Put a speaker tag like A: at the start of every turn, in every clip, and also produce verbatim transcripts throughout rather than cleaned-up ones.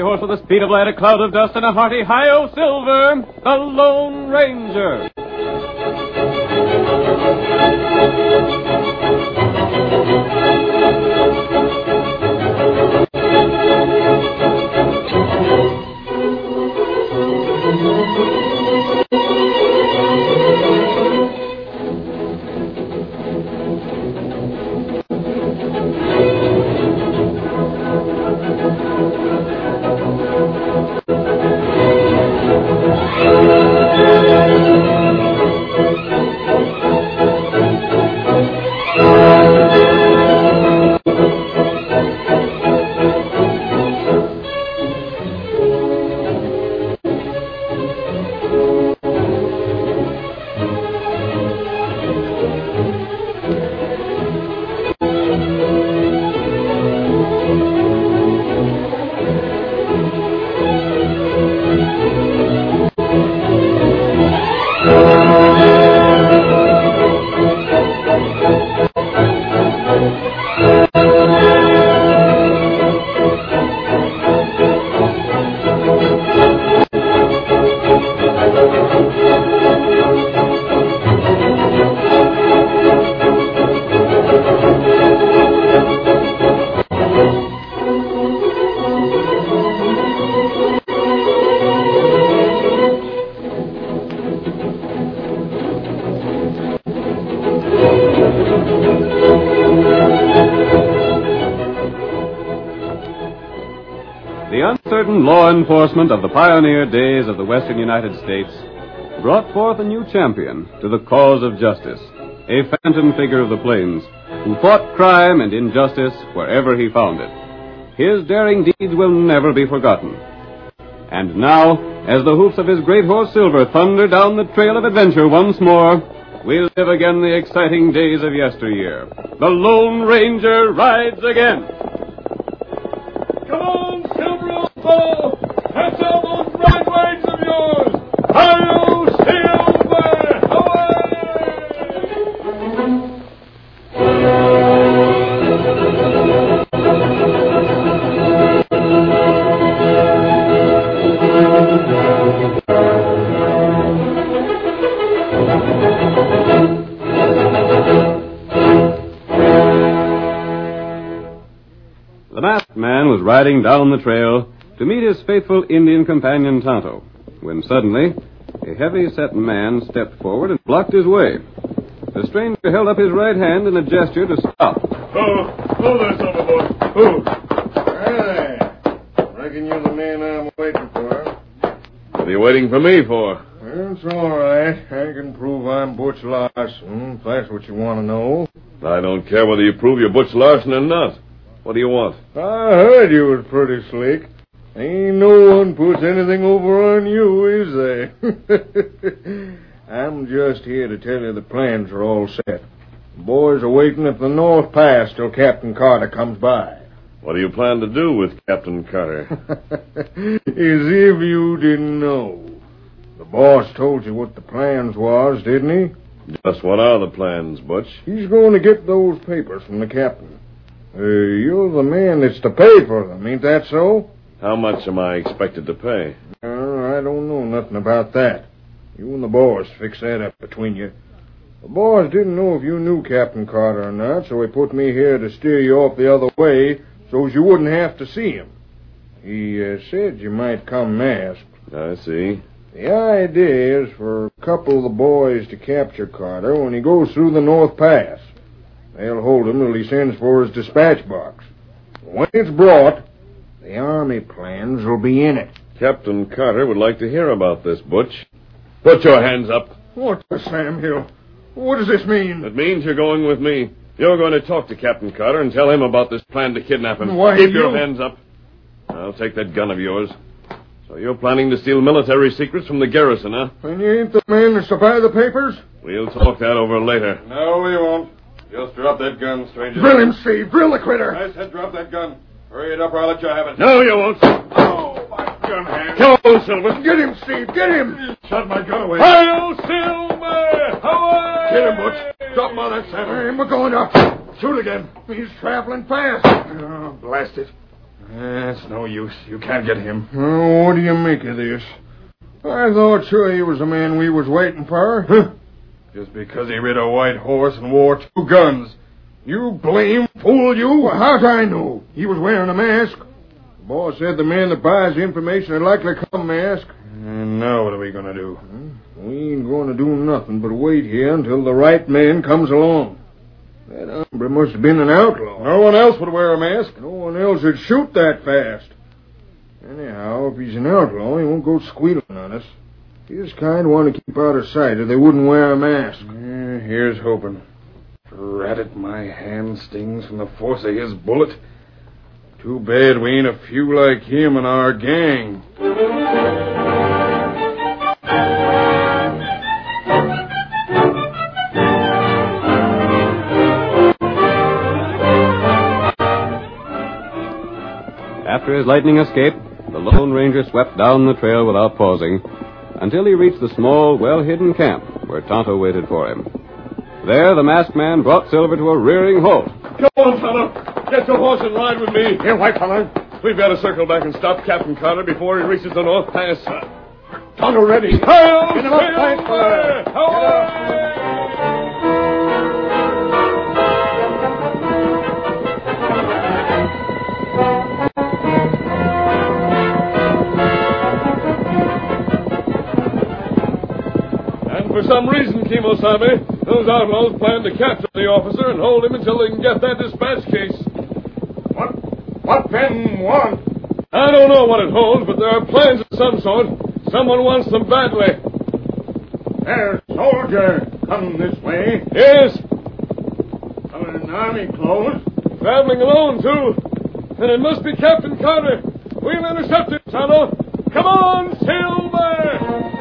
A: horse with the speed of light, a cloud of dust, and a hearty hi-yo Silver, the Lone Ranger. The uncertain law enforcement of the pioneer days of the western United States brought forth a new champion to the cause of justice, a phantom figure of the plains who fought crime and injustice wherever he found it. His daring deeds will never be forgotten. And now, as the hoofs of his great horse Silver thunder down the trail of adventure once more, we live again the exciting days of yesteryear. The Lone Ranger rides again. Come on, Silver, old fellow! Pass out those bright lights of yours! Hi-yo, Silver! The masked man was riding down the trail to meet his faithful Indian companion Tonto, when suddenly a heavy-set man stepped forward and blocked his way. The stranger held up his right hand in a gesture to stop.
B: Oh, oh there, Silver boy. Oh. Hey, reckon you're the man I'm waiting for.
C: What are you waiting for me for?
B: Well, it's all right. I can prove I'm Butch Larson, if that's what you want to know.
C: I don't care whether you prove you're Butch Larson or not. What do you want?
B: I heard you was pretty slick. Ain't no one puts anything over on you, is they? I'm just here to tell you the plans are all set. The boys are waiting at the North Pass till Captain Carter comes by.
C: What do you plan to do with Captain Carter?
B: As if you didn't know. The boss told you what the plans was, didn't he?
C: Just what are the plans, Butch?
B: He's going to get those papers from the captain. Uh, you're the man that's to pay for them, ain't that so?
C: How much am I expected to pay?
B: Uh, I don't know nothing about that. You and the boss fix that up between you. The boss didn't know if you knew Captain Carter or not, so he put me here to steer you off the other way so as you wouldn't have to see him. He uh, said you might come masked.
C: I see.
B: The idea is for a couple of the boys to capture Carter when he goes through the North Pass. They'll hold him till he sends for his dispatch box. When it's brought, the army plans will be in it.
C: Captain Carter would like to hear about this, Butch. Put your hands up.
B: What the Sam Hill? What does this mean?
C: It means you're going with me. You're going to talk to Captain Carter and tell him about this plan to kidnap him.
B: Why,
C: Keep
B: you...
C: your hands up. I'll take that gun of yours. So you're planning to steal military secrets from the garrison, huh?
B: And you ain't the man that's to buy the papers?
C: We'll talk that over later.
B: No, we won't.
D: Just drop that gun, stranger.
B: Drill him, Steve. Drill the critter.
D: I said drop that gun. Hurry it up or I'll let you have it.
C: No, you won't.
D: Oh, my gun hand.
C: Come on, Silver.
B: Get him, Steve. Get him.
D: Shot my gun away.
C: Hi-yo, Silver! Away!
D: Get him, Butch. Drop him on that saddle.
B: And we're going up.
D: Shoot again.
B: He's traveling fast.
D: Oh, blast it. It's no use. You can't get him.
B: Oh, what do you make of this? I thought sure he was the man we was waiting for. Huh?
D: Just because he rid a white horse and wore two guns. You blame fool, you.
B: Well, how'd I know? He was wearing a mask. The boss said the man that buys the information would likely come masked.
D: And now what are we going to do?
B: We ain't going to do nothing but wait here until the right man comes along. That hombre must have been an outlaw.
D: No one else would wear a mask.
B: No one else would shoot that fast. Anyhow, if he's an outlaw, he won't go squealing on us. His kind want to keep out of sight or they wouldn't wear a mask.
D: Yeah, here's hoping. Drat it, my hand stings from the force of his bullet. Too bad we ain't a few like him in our gang.
A: After his lightning escape, the Lone Ranger swept down the trail without pausing until he reached the small, well-hidden camp where Tonto waited for him. There, the masked man brought Silver to a rearing halt.
C: Come on, Tonto. Get your horse and ride with me.
D: Here, white fella.
C: We've got to circle back and stop Captain Carter before he reaches the North Pass.
D: Tonto ready.
C: Hail!
D: Get him up, white fella.
C: Away! For some reason, Kimosabe, those outlaws plan to capture the officer and hold him until they can get that dispatch case.
D: What? What then want?
C: I don't know what it holds, but there are plans of some sort. Someone wants them badly.
D: There's a soldier come this way.
C: Yes,
D: Come in army clothes.
C: traveling alone, too. And it must be Captain Carter. We'll intercept him, Tonto. Come on, Silver!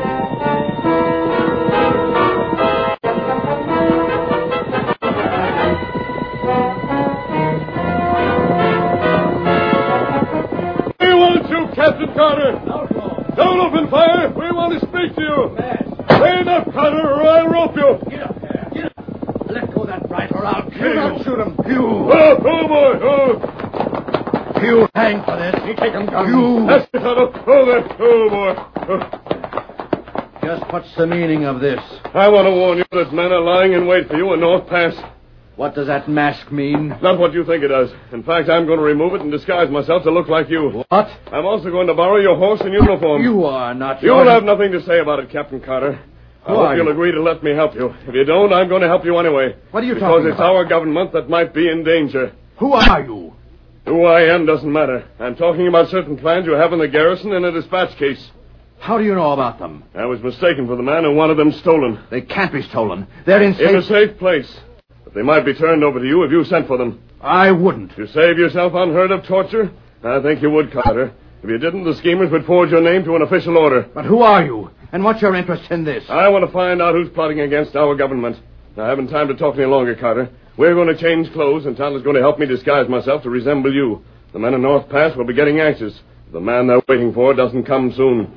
C: Captain Carter!
E: Outlaw!
C: Don't open fire! We want to speak to you!
E: Man!
C: Stand up, Carter, or I'll rope you!
E: Get up there! Get up! Let go of that rifle or I'll kill
D: Do
E: you!
D: not shoot him. You.
C: Oh, oh, boy! Oh!
E: You hang for this!
D: You take him, gun.
E: You!
C: That's it, Tonto! Oh, there! Oh, boy! Oh.
E: Just what's the meaning of this?
C: I want to warn you that men are lying in wait for you in North Pass.
E: What does that mask mean?
C: Not what you think it does. In fact, I'm going to remove it and disguise myself to look like you.
E: What?
C: I'm also going to borrow your horse and uniform.
E: You are not...
C: You'll have nothing to say about it, Captain Carter. I
E: Who
C: hope
E: are
C: you'll
E: you?
C: agree to let me help you. If you don't, I'm going to help you anyway.
E: What are you
C: because
E: talking
C: it's
E: about?
C: our government that might be in danger.
E: Who are you?
C: Who I am doesn't matter. I'm talking about certain plans you have in the garrison in a dispatch case.
E: How do you know about them?
C: I was mistaken for the man who wanted them stolen.
E: They can't be stolen. They're in
C: In a
E: safe...
C: safe place. But they might be turned over to you if you sent for them.
E: I wouldn't.
C: To save yourself unheard of torture? I think you would, Carter. If you didn't, the schemers would forge your name to an official order.
E: But who are you? And what's your interest in this?
C: I want to find out who's plotting against our government. I haven't time to talk any longer, Carter. We're going to change clothes, and Tonto's going to help me disguise myself to resemble you. The men in North Pass will be getting anxious. If the man they're waiting for doesn't come soon.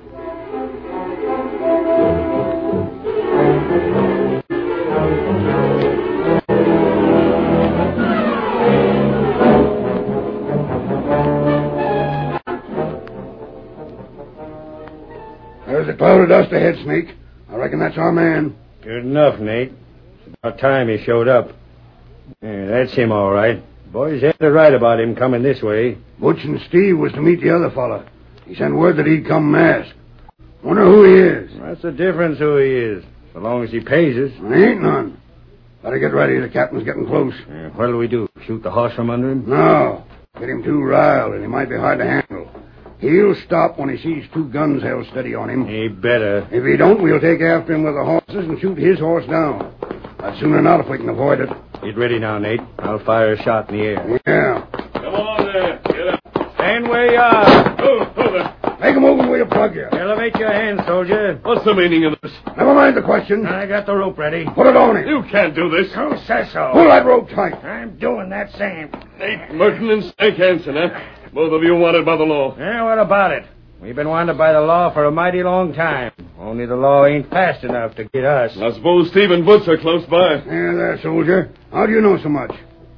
F: There's a cloud of dust ahead, Snake. I reckon that's our man.
G: Good enough, Nate. It's about time he showed up. Yeah, that's him, all right. Boys had it right about him coming this way.
F: Butch and Steve was to meet the other fella. He sent word that he'd come masked. Wonder who he is.
G: What's the difference who he is, so long as he pays us?
F: There ain't none. Better get ready. The captain's getting close.
G: Yeah, what'll we do, shoot the horse from under him?
F: No. Get him too riled, and he might be hard to handle. He'll stop when he sees two guns held steady on him.
G: He better.
F: If he don't, we'll take after him with the horses and shoot his horse down. I'd sooner not if we can avoid it.
G: Get ready now, Nate. I'll fire a shot in the air.
F: Yeah.
C: Come on there. Get up.
G: Stand where you are.
C: Oh, oh there.
F: Make a move and we'll plug you.
G: Elevate your hand, soldier.
C: What's the meaning of this?
F: Never mind the question.
G: I got the rope ready.
F: Put it on him.
C: You can't do this.
G: Who says so?
F: Pull that rope tight.
G: I'm doing that same.
C: Nate Merton and Snake Hansen, huh? Both of you wanted by the law.
G: Yeah, what about it? We've been wanted by the law for a mighty long time. Only the law ain't fast enough to get us.
C: I suppose Steve and Butch are close by.
F: There, there, soldier. How do you know so much?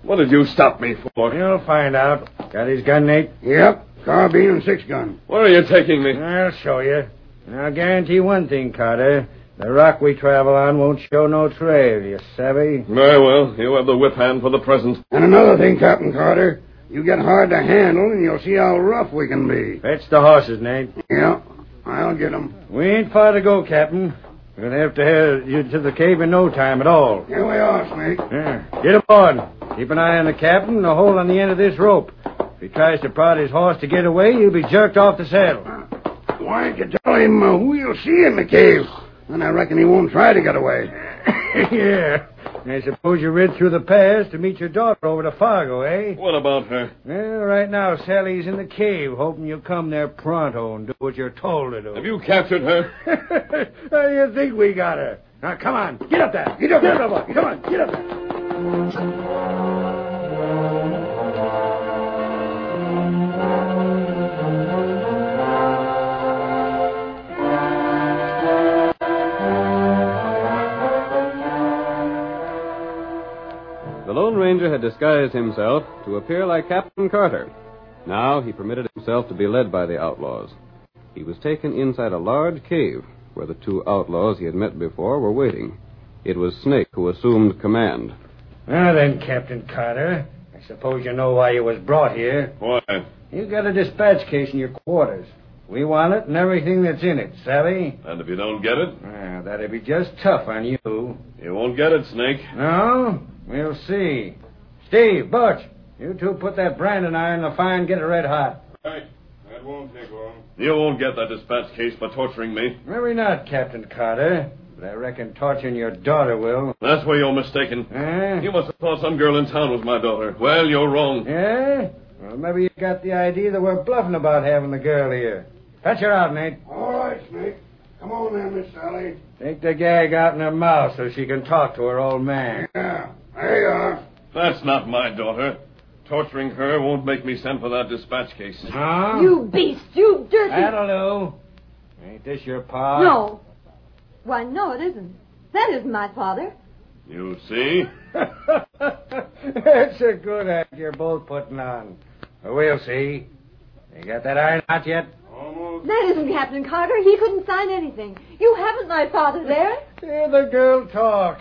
C: What did you stop me for?
G: You'll find out. Got his gun, Nate?
F: Yep, carbine and six gun.
C: Where are you taking me?
G: I'll show you. And I'll guarantee one thing, Carter. The rock we travel on won't show no trail, you savvy?
C: Very well. You have the whip hand for the present.
F: And another thing, Captain Carter. You get hard to handle, and you'll see how rough we can be.
G: Fetch the horses, Nate.
F: Yeah, I'll get 'em.
G: We ain't far to go, Captain. We're going to have to head you to the cave in no time at all.
F: Here we are, Snake.
G: Yeah. Get aboard. Keep an eye on the captain and a hold on the end of this rope. If he tries to prod his horse to get away, he'll be jerked off the saddle.
F: Why don't you tell him uh, who you'll see in the cave? And I reckon he won't try to get away.
G: Yeah. I suppose you rid through the pass to meet your daughter over to Fargo, eh?
C: What about her?
G: Well, right now, Sally's in the cave, hoping you'll come there pronto and do what you're told to do.
C: Have you captured her?
G: How do you think we got her? Now, come on. Get up there. Get up there. Get up there. Come on. Get up there.
A: The Lone Ranger had disguised himself to appear like Captain Carter. Now he permitted himself to be led by the outlaws. He was taken inside a large cave where the two outlaws he had met before were waiting. It was Snake who assumed command.
G: Now then, Captain Carter, I suppose you know why you was brought here.
C: Why?
G: You got a dispatch case in your quarters. We want it and everything that's in it, savvy?
C: And if you don't get it?
G: Well, that'd be just tough on you.
C: You won't get it, Snake.
G: No? We'll see. Steve, Butch, you two put that branding iron in the fire and get it red hot.
D: Right. That won't take long.
C: You won't get that dispatch case by torturing me.
G: Maybe not, Captain Carter. But I reckon torturing your daughter will.
C: That's where you're mistaken.
G: Eh?
C: You must have thought some girl in town was my daughter. Well, you're wrong.
G: Yeah? Well, maybe you got the idea that we're bluffing about having the girl here. Fetch her out, Nate.
F: All right, Snake. Come on there, Miss Sally.
G: Take the gag out in her mouth so she can talk to her old man.
F: Yeah, there you are.
C: That's not my daughter. Torturing her won't make me send for that dispatch case.
G: Huh?
H: You beast, you dirty...
G: That'll do. Ain't this your pa?
H: No. Why, no, it isn't. That isn't my father.
C: You see?
G: That's a good act you're both putting on. Well, we'll see. You got that iron hot yet?
D: Almost.
H: That isn't Captain Carter. He couldn't sign anything. You haven't my father there.
G: Hear the girl talk.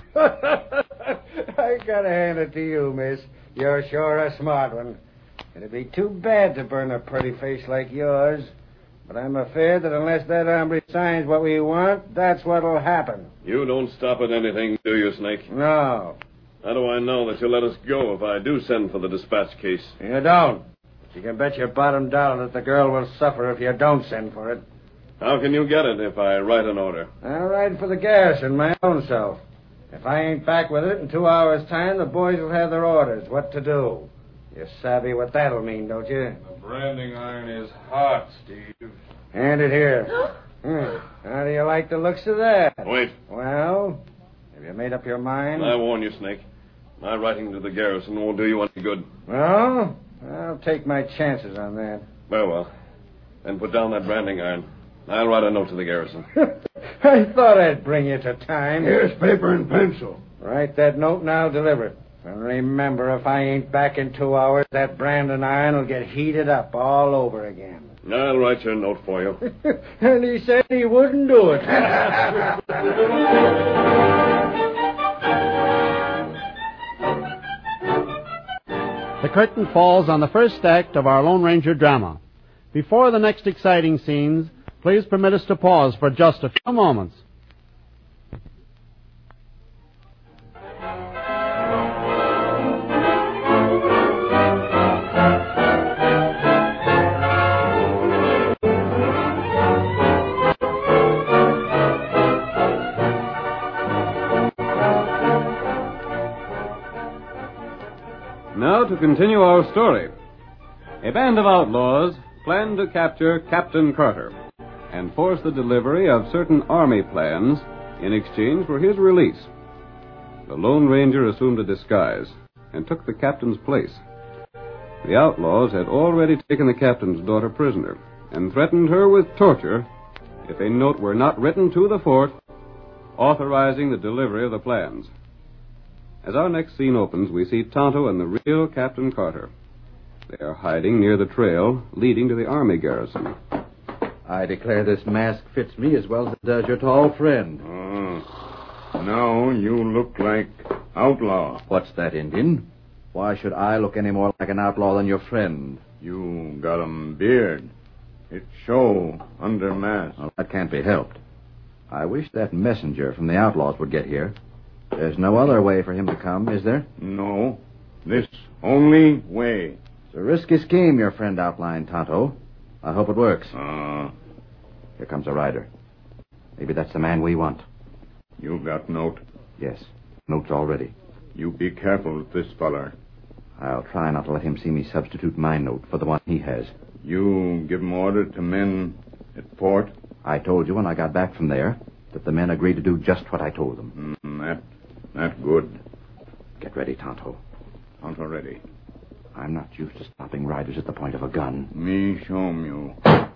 G: I gotta hand it to you, miss. You're sure a smart one. It'd be too bad to burn a pretty face like yours. But I'm afraid that unless that hombre signs what we want, that's what'll happen.
C: You don't stop at anything, do you, Snake?
G: No,
C: How do I know that you'll let us go if I do send for the dispatch case?
G: you don't. But you can bet your bottom dollar that the girl will suffer if you don't send for it.
C: How can you get it if I write an order?
G: I'll ride for the garrison my own self. If I ain't back with it in two hours' time, the boys will have their orders what to do. You savvy what that'll mean, don't you?
D: The branding iron is hot, Steve.
G: Hand it here. Hmm. How do you like the looks of that?
C: Wait.
G: Well, have you made up your mind?
C: I warn you, Snake. My writing to the garrison won't do you any good.
G: Well, I'll take my chances on that.
C: Very well. Then put down that branding iron. I'll write a note to the garrison.
G: I thought I'd bring you to time.
F: Here's paper and pencil.
G: Write that note and I'll deliver it. And remember, if I ain't back in two hours, that branding iron will get heated up all over again.
C: I'll write your note for you.
G: And he said he wouldn't do it.
I: The curtain falls on the first act of our Lone Ranger drama. Before the next exciting scenes, please permit us to pause for just a few moments.
A: Now to continue our story. A band of outlaws planned to capture Captain Carter and force the delivery of certain army plans in exchange for his release. The Lone Ranger assumed a disguise and took the captain's place. The outlaws had already taken the captain's daughter prisoner and threatened her with torture if a note were not written to the fort authorizing the delivery of the plans. As our next scene opens, we see Tonto and the real Captain Carter. They are hiding near the trail leading to the army garrison.
E: I declare this mask fits me as well as it does your tall friend.
B: Oh, now you look like outlaw.
E: What's that, Indian? Why should I look any more like an outlaw than your friend?
B: You got a beard. It show under mask.
E: Well, that can't be helped. I wish that messenger from the outlaws would get here. There's no other way for him to come, is there?
B: No. This only way.
E: It's a risky scheme your friend outlined, Tonto. I hope it works.
B: Ah. Uh,
E: Here comes a rider. Maybe that's the man we want.
B: You got note?
E: Yes. Note's all ready.
B: You be careful with this feller.
E: I'll try not to let him see me substitute my note for the one he has.
B: You give him order to men at fort?
E: I told you when I got back from there that the men agreed to do just what I told them.
B: Mm, that, that good.
E: Get ready, Tonto.
B: Tonto ready.
E: I'm not used to stopping riders at the point of a gun.
B: Me show you.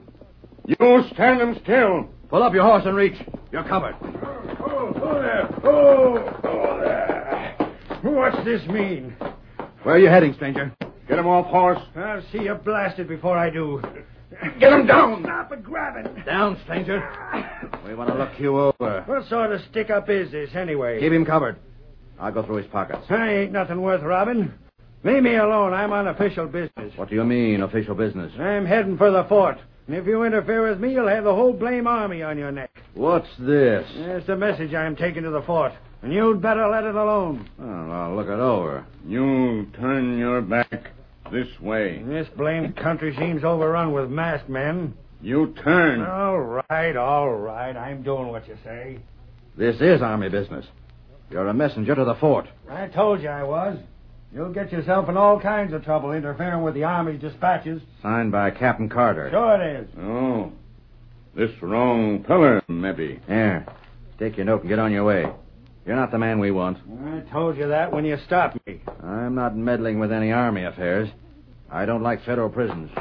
B: You stand them still.
E: Pull up your horse and reach. You're covered.
B: Oh, oh there. Oh, oh there.
G: What's this mean?
E: Where are you heading, stranger?
B: Get him off horse.
G: I'll see you blasted before I do.
B: Get him down.
G: Stop it, grab it.
E: Down, stranger. We want to look you over.
G: What sort of stick-up is this, anyway?
E: Keep him covered. I'll go through his pockets.
G: I ain't nothing worth robbing. Leave me alone. I'm on official business.
E: What do you mean, official business?
G: I'm heading for the fort. And if you interfere with me, you'll have the whole blame army on your neck.
E: What's this?
G: It's the message I'm taking to the fort. And you'd better let it alone.
E: Well, I'll look it over.
B: You turn your back this way.
G: This blamed country seems overrun with masked men.
B: You turn.
G: All right, all right. I'm doing what you say.
E: This is army business. You're a messenger to the fort.
G: I told you I was. You'll get yourself in all kinds of trouble interfering with the army's dispatches.
E: Signed by Captain Carter.
G: Sure it is.
B: Oh. This wrong feller, maybe.
E: Here. Take your note and get on your way. You're not the man we want.
G: I told you that when you stopped me.
E: I'm not meddling with any army affairs. I don't like federal prisons.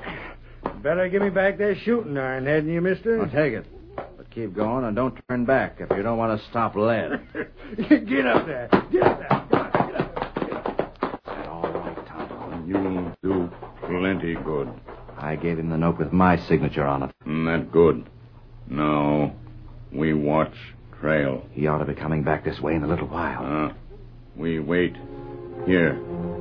G: Better give me back that shooting iron, hadn't you, mister?
E: I'll take it. But keep going and don't turn back if you don't want to stop lead.
G: Get up there. Get up there. Come on, get up there. Get up.
E: That's all right, Tonto.
B: You do plenty good.
E: I gave him the note with my signature on it.
B: Mm, that good. Now, we watch trail.
E: He ought to be coming back this way in a little while.
B: Uh, we wait here.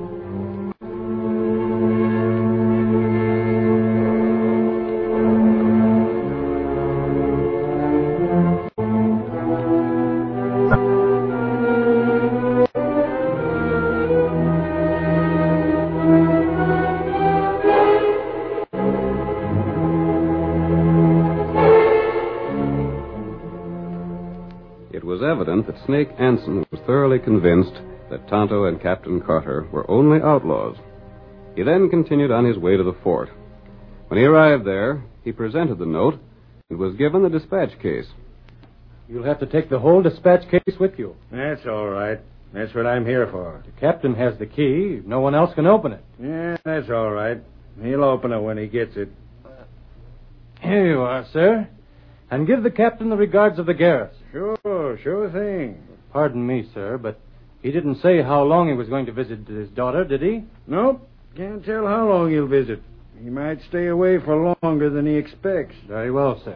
A: It was evident that Snake Anson was thoroughly convinced that Tonto and Captain Carter were only outlaws. He then continued on his way to the fort. When he arrived there, he presented the note and was given the dispatch case.
J: You'll have to take the whole dispatch case with you.
G: That's all right. That's what I'm here for.
J: The captain has the key. No one else can open it.
G: Yeah, that's all right. He'll open it when he gets it.
J: Here you are, sir. And give the captain the regards of the garrison.
G: Sure, sure thing.
J: Pardon me, sir, but he didn't say how long he was going to visit his daughter, did he?
G: Nope. Can't tell how long he'll visit. He might stay away for longer than he expects.
J: Very well, sir.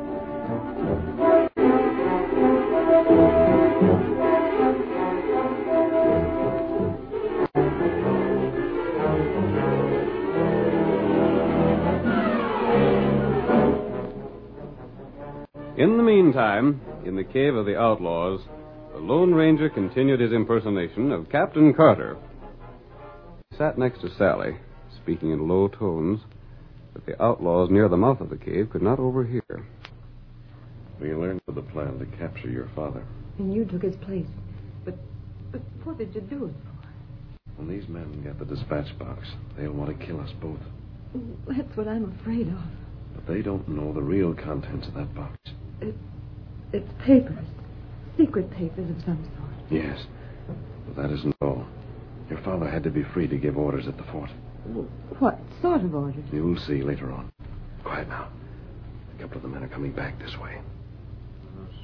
A: In the meantime, in the cave of the outlaws, the Lone Ranger continued his impersonation of Captain Carter. He sat next to Sally, speaking in low tones that the outlaws near the mouth of the cave could not overhear.
D: We learned of the plan to capture your father.
H: And you took his place. But, but what did you do it for?
D: When these men get the dispatch box, they'll want to kill us both.
H: That's what I'm afraid of.
D: But they don't know the real contents of that box.
H: It, it's papers. Secret papers of some sort.
D: Yes. But that isn't all. Your father had to be free to give orders at the fort.
H: What sort of orders?
D: You'll see later on. Quiet now. A couple of the men are coming back this way.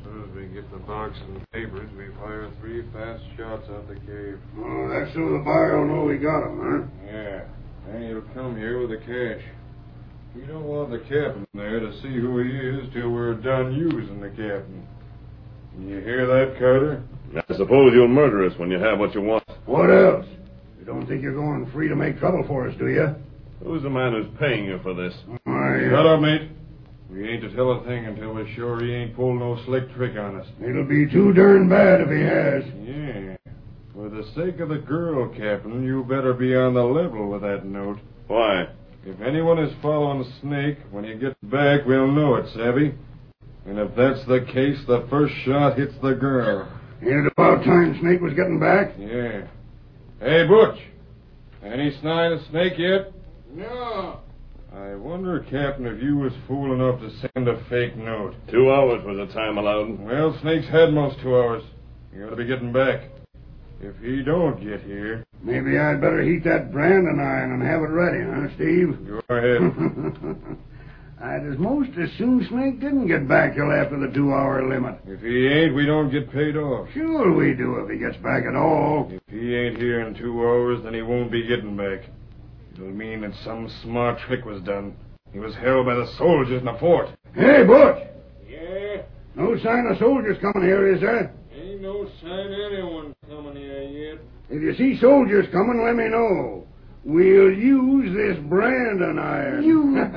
D: soon as we get the box and the papers, we fire three fast shots out the cave.
F: Oh, that's so the buyer will know we got him, huh?
D: Yeah. And he'll come here with the cash. We don't want the captain there to see who he is till we're done using the captain. You hear that, Carter?
C: I suppose you'll murder us when you have what you want.
F: What else? You don't think you're going free to make trouble for us, do you?
C: Who's the man who's paying you for this?
F: I,
D: Shut up, mate. We ain't to tell a thing until we're sure he ain't pulled no slick trick on us.
F: It'll be too darn bad if he has.
D: Yeah. For the sake of the girl, Captain, you better be on the level with that note.
C: Why?
D: If anyone is following Snake, when he gets back, we'll know it, savvy? And if that's the case, the first shot hits the girl.
F: Ain't it about time Snake was getting back?
D: Yeah. Hey, Butch. Any sign of Snake yet?
B: No.
D: I wonder, Captain, if you was fool enough to send a fake note.
C: Two hours was the time allowed.
D: Well, Snake's had most two hours. You ought to be getting back. If he don't get here...
F: Maybe I'd better heat that branding iron and have it ready, huh, Steve?
D: Go ahead.
F: I'd as most as soon Snake didn't get back till after the two-hour limit.
D: If he ain't, we don't get paid off.
F: Sure we do if he gets back at all.
D: If he ain't here in two hours, then he won't be getting back. It'll mean that some smart trick was done. He was held by the soldiers in the fort.
F: Hey, Butch!
D: Yeah?
F: No sign of soldiers coming here, is there?
D: Ain't no sign of anyone coming here yet.
F: If you see soldiers coming, let me know. We'll use this branding iron.
H: You...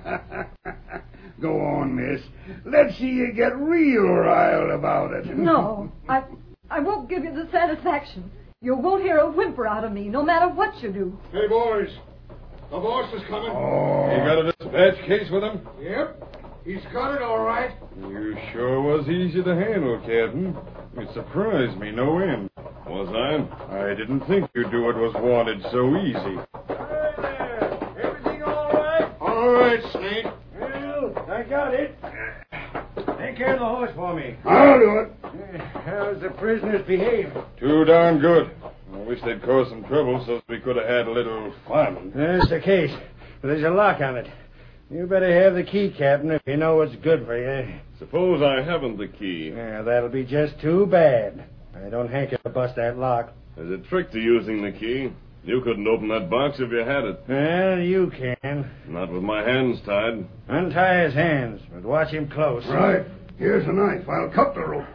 F: Go on, miss. Let's see you get real riled about it.
H: No, I I won't give you the satisfaction. You won't hear a whimper out of me, no matter what you do.
B: Hey, boys. The boss is coming.
F: Oh.
D: You got a dispatch case with him?
B: Yep. He's got it all right.
D: You sure was easy to handle, Captain. It surprised me no end.
C: Was I?
D: I didn't think you'd do what was wanted so easy.
G: Hi there. Everything all right?
B: All right, Snake.
G: Well, I got it. Take care of the horse for me.
F: I'll do it.
G: How's the prisoners behaving?
D: Too darn good. I wish they'd cause some trouble so we could have had a little fun.
G: That's the case. There's a lock on it. You better have the key, Captain, if you know what's good for you.
C: Suppose I haven't the key.
G: Yeah, that'll be just too bad. I don't hanker to bust that lock.
C: There's a trick to using the key. You couldn't open that box if you had it.
G: Well, you can.
C: Not with my hands tied.
G: Untie his hands, but watch him close.
F: Right. Here's a knife. I'll cut the rope.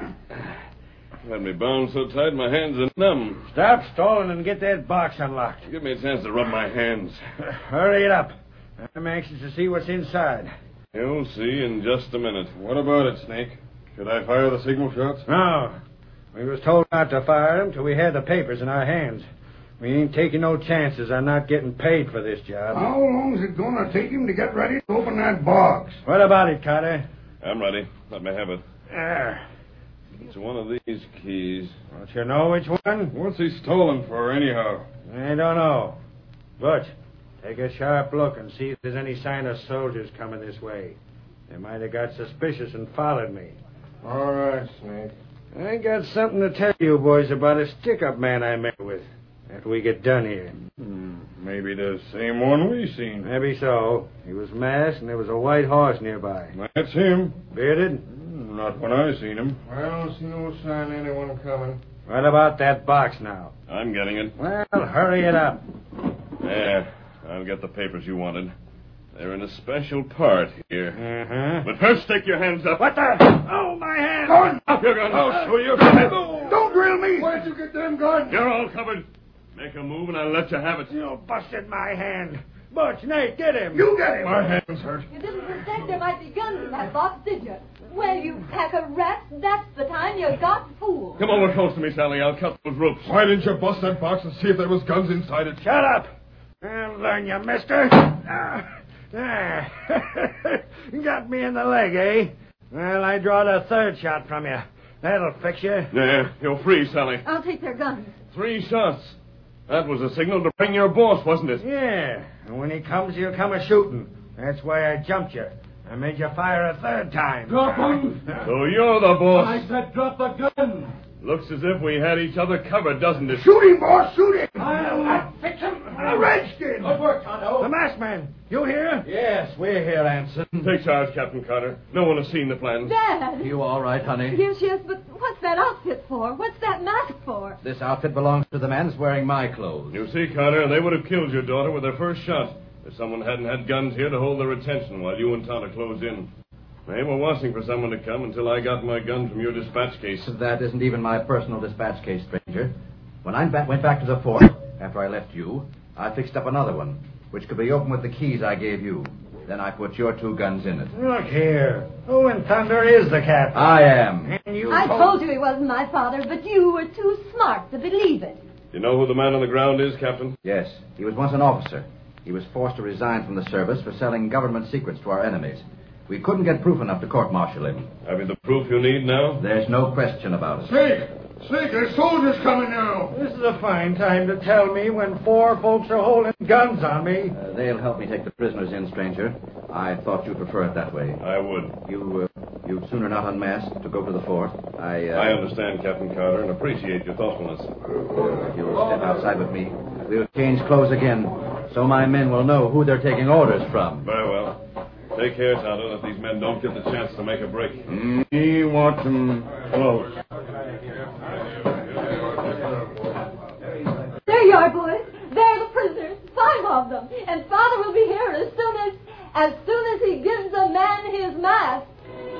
C: Had me bound so tight my hands are numb.
G: Stop stalling and get that box unlocked.
C: Give me a chance to rub my hands.
G: Hurry it up. I'm anxious to see what's inside.
C: You'll see in just a minute.
D: What about it, Snake? Should I fire the signal shots?
G: No. We was told not to fire them till we had the papers in our hands. We ain't taking no chances on not getting paid for this job.
F: How long's it going to take him to get ready to open that box?
G: What about it, Carter?
C: I'm ready. Let me have it.
G: There.
C: It's one of these keys.
G: Don't you know which one?
D: What's he stolen for, anyhow?
G: I don't know. Butch, take a sharp look and see if there's any sign of soldiers coming this way. They might have got suspicious and followed me.
B: All right, Snake.
G: I got something to tell you boys about a stick-up man I met with after we get done here.
D: Hmm, maybe the same one we seen.
G: Maybe so. He was masked and there was a white horse nearby.
D: That's him.
G: Bearded?
D: Not when I seen him.
B: I don't see no sign of anyone coming.
G: What about that box now?
C: I'm getting it.
G: Well, hurry it up.
C: There. I'll get the papers you wanted. They're in a special part here.
G: Uh-huh.
C: But first, stick your hands up.
G: What the? Oh, my hand!
F: Gun!
C: Up your gun.
D: I'll show you.
F: Don't drill me!
B: Where'd you get them guns?
C: You're all covered. Make a move and I'll let you have it.
G: You busted my hand. Butch, Nate, get him.
F: You get him!
D: My hand's hurt.
H: You didn't suspect there might be guns in that box, did you? Well, you pack of rats, that's the time you got fooled.
C: Come over close to me, Sally. I'll cut those ropes.
D: Why didn't you bust that box and see if there was guns inside it?
G: Shut up. I'll learn you, mister. Ah, ah. Got me in the leg, eh? Well, I drawed a third shot from you. That'll fix you.
C: There. You're free, Sally.
H: I'll take their guns.
C: Three shots. That was a signal to bring your boss, wasn't it?
G: Yeah. And when he comes, he'll come a-shooting. That's why I jumped you. I made you fire a third time.
J: Drop him!
C: So you're the boss.
J: I said drop the gun!
C: Looks as if we had each other covered, doesn't it?
F: Shoot him, boss! Shoot him!
J: I'll fix him!
F: A redskin!
E: Good work, Tonto.
F: The masked man. You here?
E: Yes, we're here, Anson.
C: Take charge, Captain Carter. No one has seen the plans.
H: Dad!
E: You all right, honey?
H: Yes, yes, but what's that outfit for? What's that mask for?
E: This outfit belongs to the man that's wearing my clothes.
C: You see, Carter, they would have killed your daughter with their first shot if someone hadn't had guns here to hold their attention while you and Tonto closed in. They were watching for someone to come until I got my gun from your dispatch case.
E: That isn't even my personal dispatch case, stranger. When I ba- went back to the fort, after I left you, I fixed up another one, which could be opened with the keys I gave you. Then I put your two guns in it.
G: Look here. Who in thunder is the captain?
E: I am.
G: And you
H: I told you he wasn't my father, but you were too smart to believe it.
C: You know who the man on the ground is, Captain?
E: Yes, he was once an officer. He was forced to resign from the service for selling government secrets to our enemies. We couldn't get proof enough to court-martial him.
C: Have you the proof you need now?
E: There's no question about it.
B: Snake! Snake, there's soldiers coming now.
G: This is a fine time to tell me when four folks are holding guns on me.
E: Uh, they'll help me take the prisoners in, stranger. I thought you'd prefer it that way.
C: I would.
E: You, uh, you'd sooner not unmask to go to the fort. I, uh...
C: I understand, Captain Carter, and appreciate your thoughtfulness.
E: Uh, if you'll step outside with me, we'll change clothes again, so my men will know who they're taking orders from.
C: Very well. Take care, Tonto, that these men don't get the chance to make a break.
B: Me watch them close.
H: There you are, boys. There are the prisoners, five of them. And Father will be here as soon as, as soon as he gives the man his mask.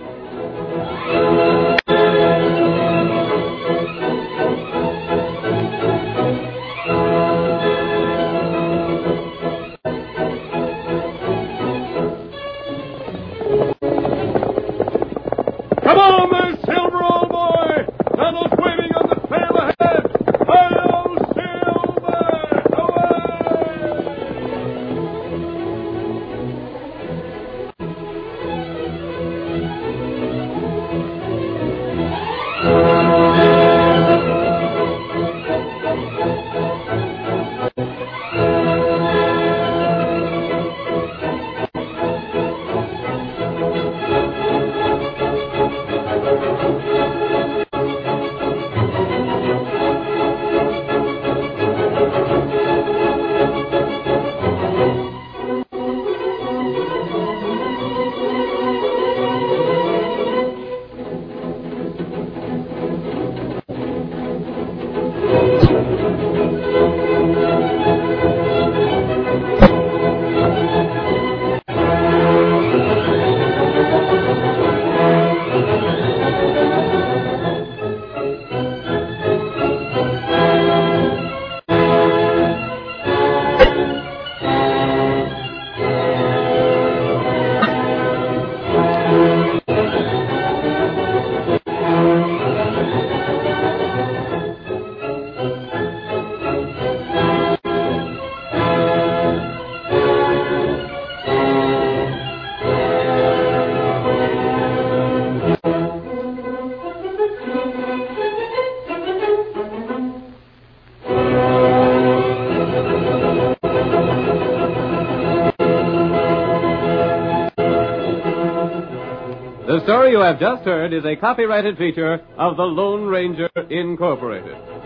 C: Come on there, Silver, old boy! Tunnel's waiting on the trail ahead! Hi-yo, Silver! Away!
A: The story you have just heard is a copyrighted feature of the Lone Ranger Incorporated.